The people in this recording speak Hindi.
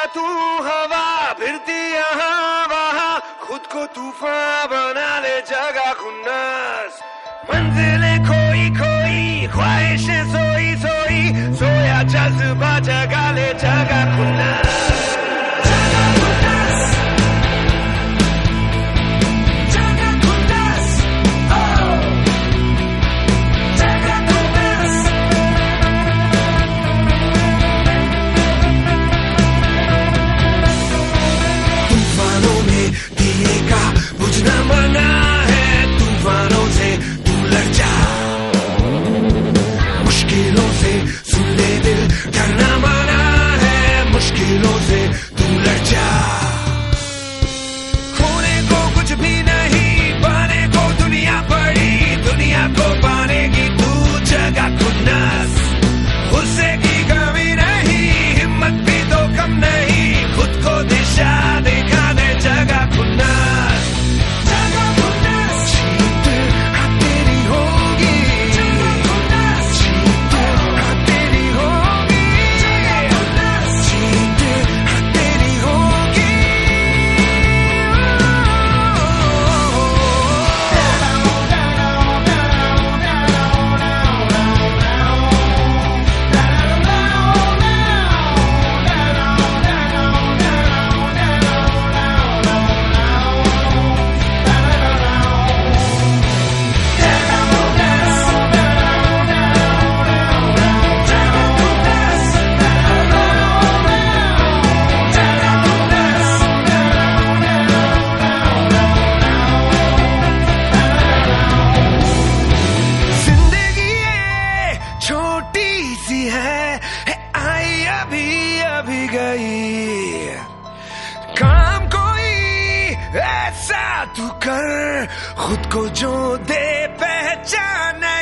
तू हवा फिरती यहाँ वहाँ, खुद को तूफान बना ले जगह खुन्नस। मंजिलें खोई खोई, ख्वाहिशें सोई सोई, सोया जज्बा जगा ले जगह खुन्नस। बुझना मना है, तूफानों से तू लड़ जा, मुश्किलों से सुन ले दिल, डरना मना है, मुश्किलों से तू लड़ जा। खोने को कुछ भी नहीं, पाने को दुनिया पड़ी, दुनिया को पाने की तू जगह खुन्नस। गुस्से की कमी नहीं, हिम्मत भी तो कम नहीं, खुद को दिशा दिखा दे जगह खुन्नस। अभी गई, काम कोई ऐसा तू कर, खुद को जो दे पहचान।